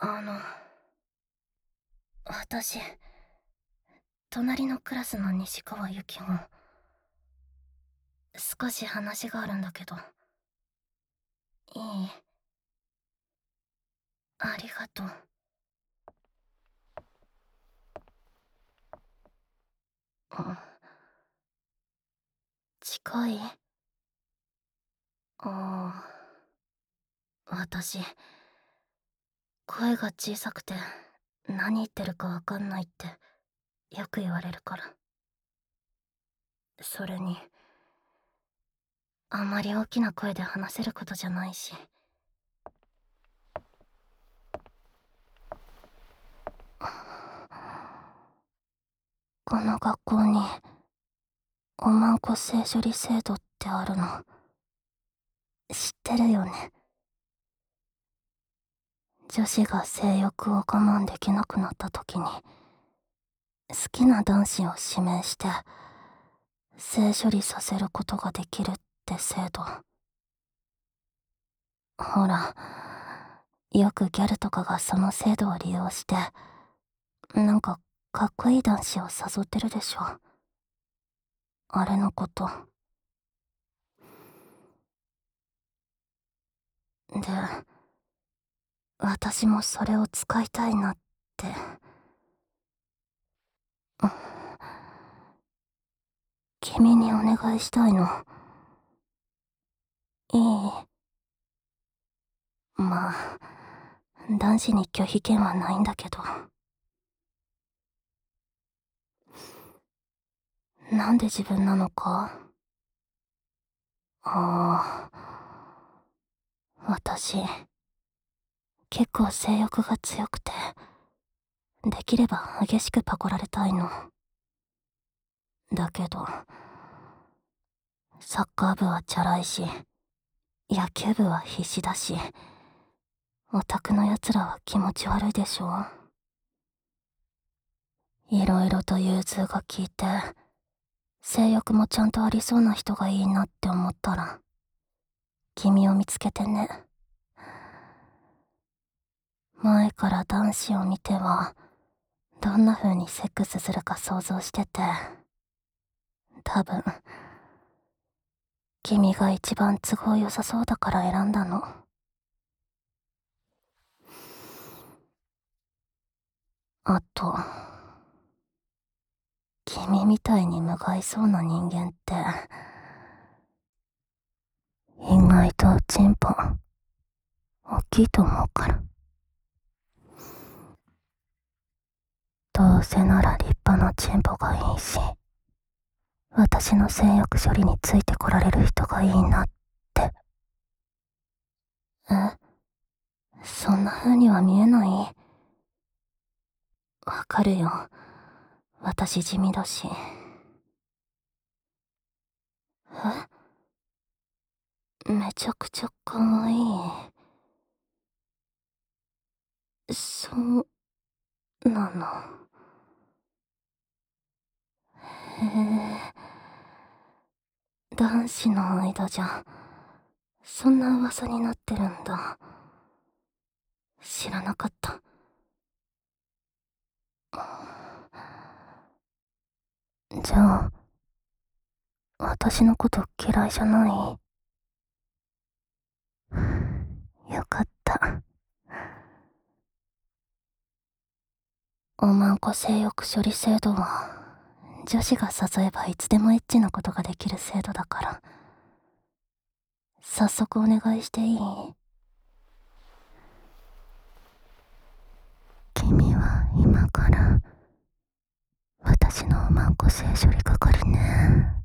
あの、私、隣のクラスの西川由紀が、少し話があるんだけど、いい？ありがとう。近い？ああ、私、声が小さくて、何言ってるかわかんないって、よく言われるから。それに、あまり大きな声で話せることじゃないし。この学校に、おまんこ性処理制度ってあるの、知ってるよね？女子が性欲を我慢できなくなった時に、好きな男子を指名して、性処理させることができるって制度。ほら、よくギャルとかがその制度を利用して、なんかかっこいい男子を誘ってるでしょ。あれのこと。で、私もそれを使いたいなって。君にお願いしたいの。いい？まあ、男子に拒否権はないんだけど。なんで自分なのか？ああ、私、結構性欲が強くて、できれば激しくパコられたいの。だけど、サッカー部はチャラいし、野球部は必死だし、オタクの奴らは気持ち悪いでしょ。いろいろと融通が利いて、性欲もちゃんとありそうな人がいいなって思ったら、君を見つけてね。前から男子を見ては、どんな風にセックスするか想像してて、多分、君が一番都合良さそうだから選んだの。あと、君みたいに無害そうな人間って、意外とチンポ、大きいと思うから。どうせなら立派なチンポがいいし、私の性欲処理についてこられる人がいいなって。え？そんな風には見えない？わかるよ。私地味だし。めちゃくちゃ可愛い。そうなの？へえ。男子の間じゃ、そんな噂になってるんだ。知らなかった。じゃあ、私のこと嫌いじゃない？よかった。おまんこ性欲処理制度は、女子が誘えばいつでもエッチなことができる制度だから、早速お願いしていい？君は今から、私のおまんこ性処理係ね。